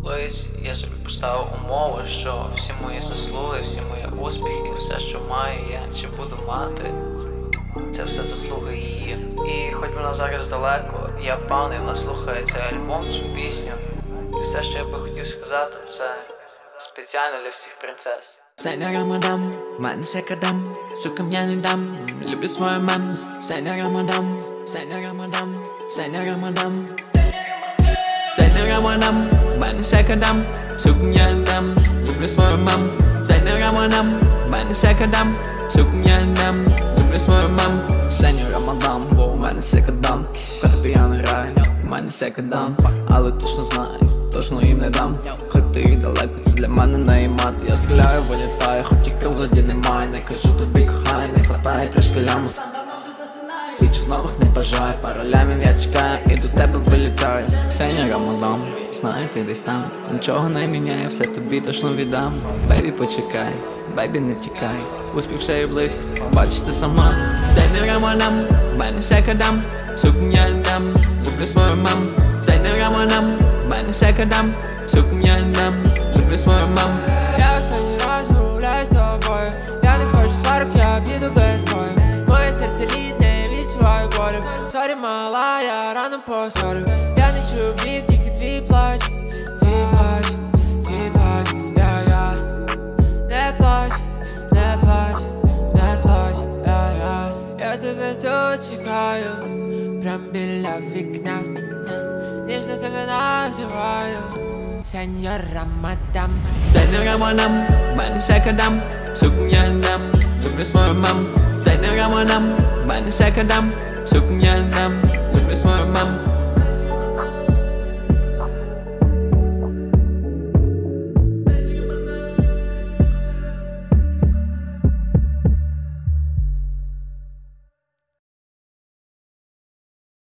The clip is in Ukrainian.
Колись я собі поставив умову, що всі мої заслуги, всі мої успіхи, все, що маю я чи буду мати, це все заслуги її. І хоч вона зараз далеко, я впевнений, вона слухає цей альбом, цю пісню. І все, що я би хотів сказати, це спеціально для всіх принцес. Сайна Рамадам, мене секадам, сукам я не дам, люблю свою маму. Сайна Рамадам, Сайна Рамадам, Сайна Рамадам. Сайна Рамадам, мене секадам, сукам я не дам, люблю свою маму. Сайна Рамадам, мене секадам, сукам я не дам, люблю свою маму. Сайна Рамадам, бо у мене секадам, в карти я не граю, у мене секадам, але точно знаю, точно їм не дам. Хоч ти і далеко, це для мене не імат. Я стріляю, вилітаю, хоч тільки взаді немає. Не кажу тобі кохай, не хватає трішки ляму. Більше нових не бажаю, пару лямів я чекаю і до тебе вилітаю. Сайна Рамадам, знаю ти десь там, нічого не міняє, все тобі точно віддам. Бейбі почекай, бейбі не тікай, успіх ще й близько, побачиш ти сама. Сайна Рамадам, мене секадам, сукам я не дам, люблю свою маму. Сайна Рамадам, мене секадам, сукам я не дам, люблю свою маму. Я останній раз гуляю з тобою, я не хочу сварок, я піду без бою. Моє серце літне, відчуваю болю. Сорі, мала, я рано посорив. Я не чую біль, тільки твій плач. Твій плач, твій плач, я. Не плач, не плач, не плач, я. Я тебе тут чекаю, прям біля вікна. Ніжно тебе називаю Сеньор Рамадам. Сайна Рамадам, мене секадам, сукам я не дам, люблю свою маму. Сайна Рамадам, мене секадам, сукам я не дам,